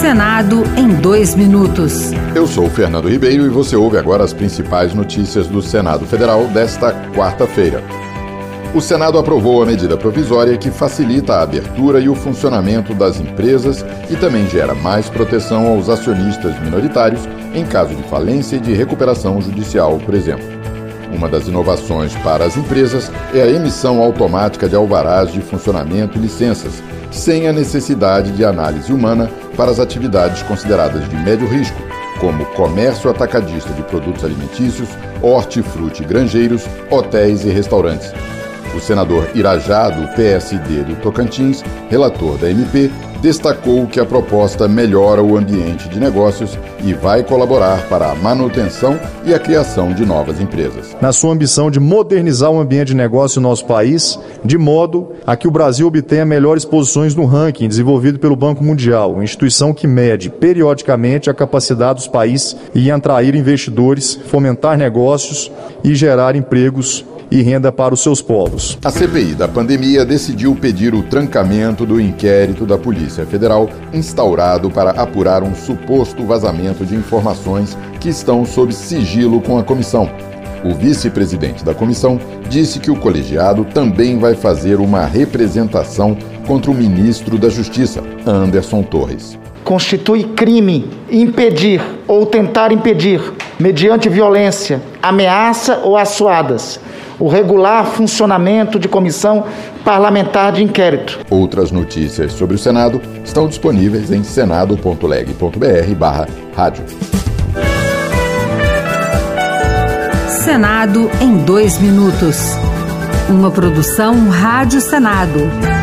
Senado em 2 minutos. Eu sou o Fernando Ribeiro e você ouve agora as principais notícias do Senado Federal desta quarta-feira. O Senado aprovou a medida provisória que facilita a abertura e o funcionamento das empresas e também gera mais proteção aos acionistas minoritários em caso de falência e de recuperação judicial, por exemplo. Uma das inovações para as empresas é a emissão automática de alvarás de funcionamento e licenças, sem a necessidade de análise humana para as atividades consideradas de médio risco, como comércio atacadista de produtos alimentícios, hortifruti granjeiros, hotéis e restaurantes. O senador Irajá, do PSD do Tocantins, relator da MP, destacou que a proposta melhora o ambiente de negócios e vai colaborar para a manutenção e a criação de novas empresas. Na sua ambição de modernizar o ambiente de negócio no nosso país, de modo a que o Brasil obtenha melhores posições no ranking desenvolvido pelo Banco Mundial, instituição que mede periodicamente a capacidade dos países em atrair investidores, fomentar negócios e gerar empregos e renda para os seus povos. A CPI da pandemia decidiu pedir o trancamento do inquérito da Polícia Federal instaurado para apurar um suposto vazamento de informações que estão sob sigilo com a comissão. O vice-presidente da comissão disse que o colegiado também vai fazer uma representação contra o ministro da Justiça, Anderson Torres. Constitui crime impedir ou tentar impedir, mediante violência, ameaça ou assuadas, o regular funcionamento de comissão parlamentar de inquérito. Outras notícias sobre o Senado estão disponíveis em senado.leg.br/rádio. Senado em 2 minutos. Uma produção Rádio Senado.